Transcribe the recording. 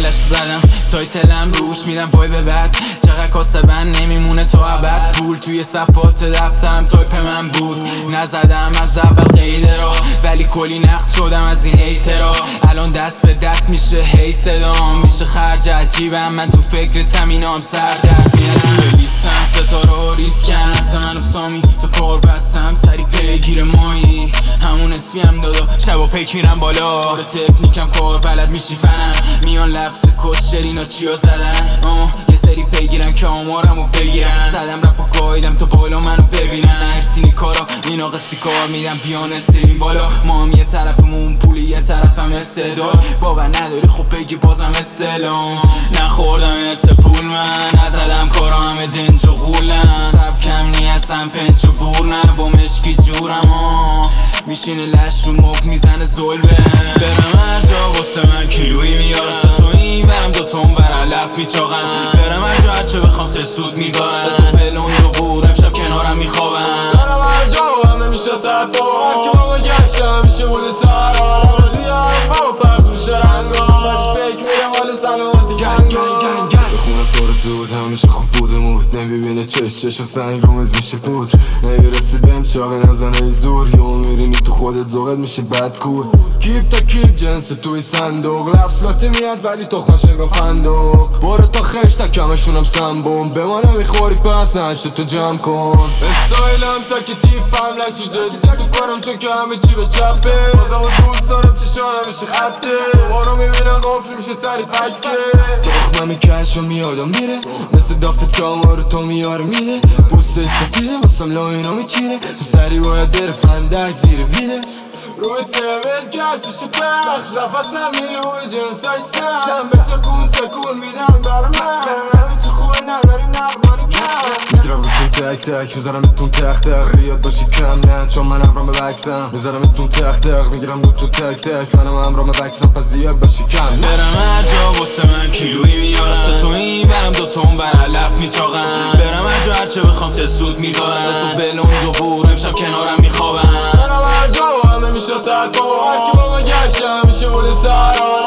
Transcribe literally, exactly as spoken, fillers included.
کاملش زدم تایتلم روش میدم وای به بعد چقدر کاسبن نمیمونه تا ابد پول توی صفات دفترم تایپ من بود نزدم از اول قیده را ولی کلی نقد شدم از این ایترا الان دست به دست میشه هی صدام میشه خرج عجیبم من تو فکر تمینام سر در میارم لیستم ستاره ریس کردن اصلا من و سامی تو کار بستم سری پیگیر مایی همون اسمیم دادا شبا پیک میرم بالا به تکنیکم کار بلد میشی فنم میان لفظ کش شرینا چیا زدن آه یه سری پیگیرن که آمارمو بگیرن زدم رپا قایدم تو بالا منو ببینن ارسینی کارا اینا قصی کار میدم بیان استریم بالا ما هم یه طرفمون پولی یه طرفم استعداد باور نداری خب بگی بازم استلام نخوردم ارس پول من نزدم کارا همه دنج و غولم سب کم نیستم پنچ و بور نه با مشکی جورم آه میشینه لش رو مک میزنه ظلبه برم هر جا واسه من کیلویی میارم تو این برم دوتون بر علف میچاقم برم هر جا هرچه بخوام سه سود میذارم تو بلون دو بور امشب کنارم میخوابم برم هر جا همه میشه صد بار هر که با ما گشتم میشه مول سرا توی حرفا و پخش میشه رنگاش فکر میرم حال سلامتی کنگا بخونه پر دود همیشه خوب بوده موت نمیبینه چش چش و سنگ رومز میشه پودر نمیرسی بهم چاقه نزنه زور یون میرینی تو خودت زوغت میشه بد کور کیپ تا کیپ جنس توی صندوق لفظ لاتی میاد ولی تو خوشنگا فندوق برو تا خش تا کمشونم سنبوم به ما نمیخوری پس هشت تو جمع کن استایلم تا که تیپم لچی جدی تکش برم چون که همه چی به چپه بازم و دوست دارم چشان همیشه خطه بارو میبینم قفل میشه سری فکه دخممی کش و میادم میره مثل دافت کامارو تو میاره میده بوسته سفیده واسم لاینو میچینه تو سری باید بره فندک زیر ویده روی تیبل کش میشه پخش رفتم میره بوی جنسای سم به چه کون تکون میدم برا من همه چه خوبه نداریم نقدانی کم میگرم روتون تک تک میذارم اتون تخ تخ زیاد باشی کم نه چون من امرام بکسم میذارم اتون تخ تخ میگرم روتون تک تک منم امرام بکسم پس زیاد باشی کم برم هر جا واسه من کیلویی میارم تو این برم دوتون بر علف میچاقم برم هر جا هرچه بخوام سه سود میذارم تو بلون دو بور امشب کنارم میخوابم برم هر جا همه میشه صد بار هر که با ما گشتم میشه مول سرا